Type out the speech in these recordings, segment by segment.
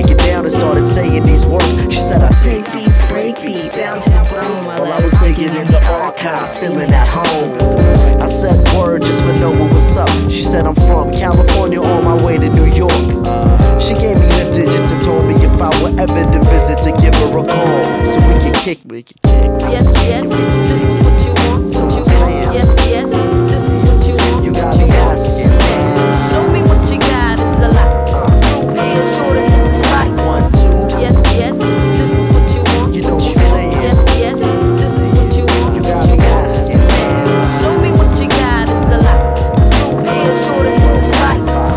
break it down and started saying these words. She said, I take beats, break beats, downtown Rome while I was digging in the archives, feeling at home. I said word just for knowing what's up. She said, I'm from California on my way to New York. She gave me the digits and told me if I were ever to visit to give her a call, so we could kick. Yes, yes, this is what you want. So I'm saying, yes, yes, this is what you want. You got me asking. Show me what you got is a lot. Screw here, sure to hit the spot. 1, 2. Yes, yes, this is what you want. You know what I'm saying? Yes, yes, this is what you want. You got me asking. Show me what you got is a lot. Screw here, sure to hit the spot.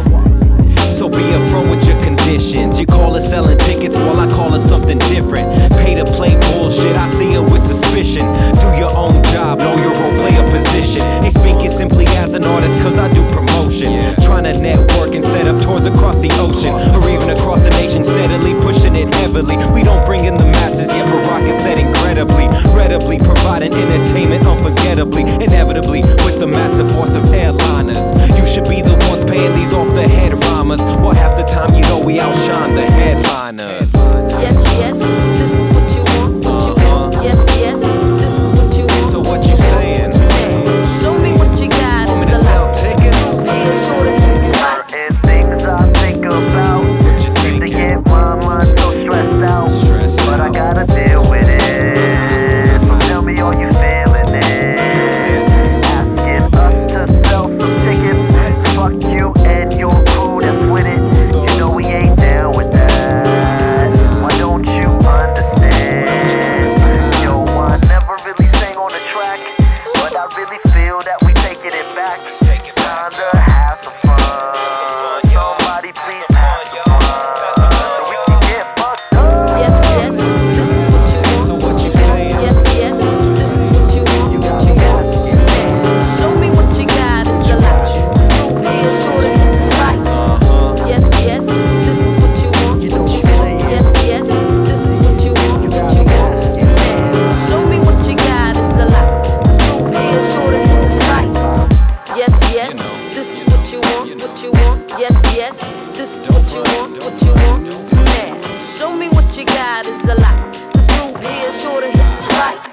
So be upfront with your conditions. You call it selling tickets, well I call it something different. Pay to play bullshit, I see it with suspicion. Do your own job, know your role, play a position. Ain't speaking simply as an artist cause I do promotion. Trying to network and set up tours across the ocean, or even across the nation, steadily pushing it heavily. We don't bring in the masses yet, but rock is set incredibly, readily providing entertainment unforgettably, inevitably with the massive force of airliners. You should be the ones paying these off the head rhymers. Well, half the time you know we outshine the headliner. Yes, yes, this is what you want. Yes, yes, this is what you want. So what you saying? Show me what you got Want me is to a sell lot. tickets? Here, sure to hit the spot. Certain things I think about just to get my mind so stressed out, but I gotta deal with it. So tell me, are you feeling it? Asking us to sell some tickets. Fuck you and your crew that's with it. You know we ain't down with that. Why don't you understand? Yo, I never really sang on the track, but I really feel that we taking it back. Kinda have some fun. Somebody please have some fun, so we can get fucked up. Yes, yes, this is what you want. So what you saying? Yes, yes, this is what you want. You got me asking. Show me what you got is a lot. Screw here, sure to hit the spot. Yes, yes, this is what you want. You know what I'm saying? Yes, yes, this is what you want. You got me asking. Show me what you got is a lot. Screw here, sure to hit the spot. Yes, yes, this is what you want. What you want? Yes, yes, this is what you want. What you want? Now, show me what you got is a lot. Screw here, sure to hit the spot.